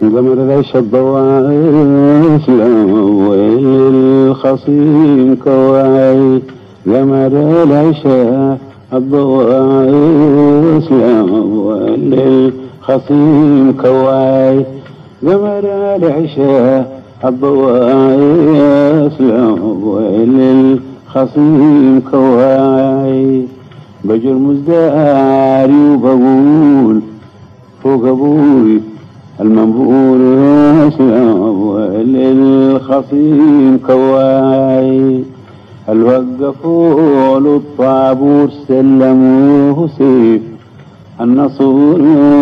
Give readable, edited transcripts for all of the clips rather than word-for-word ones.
قمر العشا الضوايس لويل الخصيم كواي قمر العشا الضوايس لويل الخصيم كواي قمر العشا الضوايس لويل الخصيم كواي بجر مزداري وبقول فوق ابوي المنبور للخصيم كواي الوقفوا للطابور سلموه سيف النصور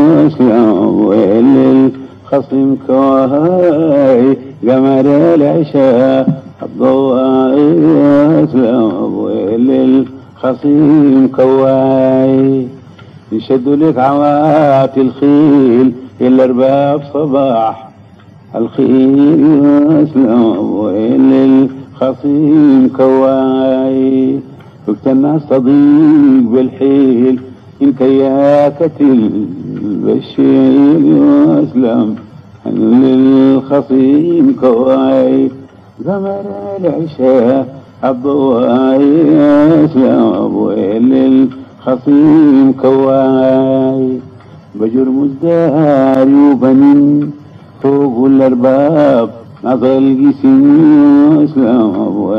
للخصيم كواي قمر العشاء الضوائي للخصيم كواي يشدوا لك عوات الخيل الارباب صباح الخيل للخصيم كواي وقت الناس تضيق بالحيل إن كياكة البشير واسلام للخصيم كواي قمر العشاء الضواي اسلام للخصيم كواي بجر مزداري وبنين فوق الارباب نظر القسيم اسلام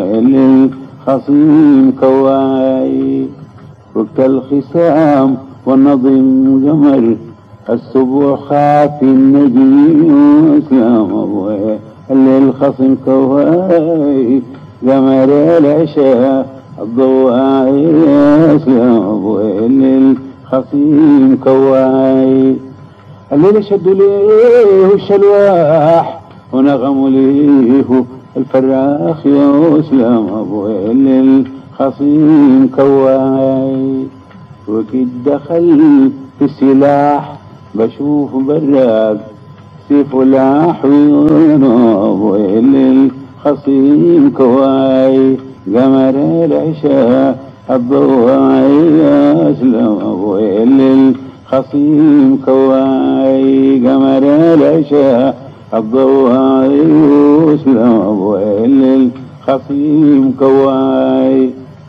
للخصيم كواي وقت الخصام والنظم قمر السبوع خاف النجيم اسلام للخصيم كواي قمر العشاء الضواي اسلام للخصيم كواي الليل شد ليه الشلواح ونغم ليه الفراخ يا اسلام للخصيم كواي وكد دخل في السلاح بشوف براق سيف لاح وينوب للخصيم كواي قمر العشاء الضواي اسلام للخصيم كواي قمر العشاء الضواي اسلام للخصيم كواي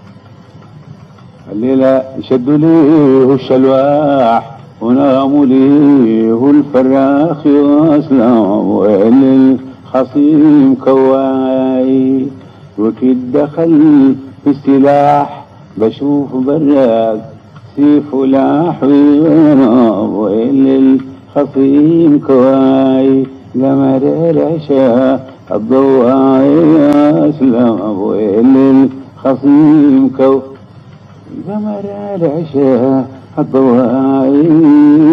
الليلة شدوا ليه الشلواح ونغموا ليه الفراخ اسلام للخصيم كواي وكد دخل في السلاح بشوف براق سيف لاح وينوب للخصيم كواي قمر العشاء الضواي اسلام للخصيم كواي قمر العشاء الضواي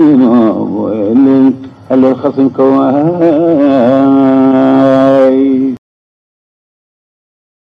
للخصيم كواي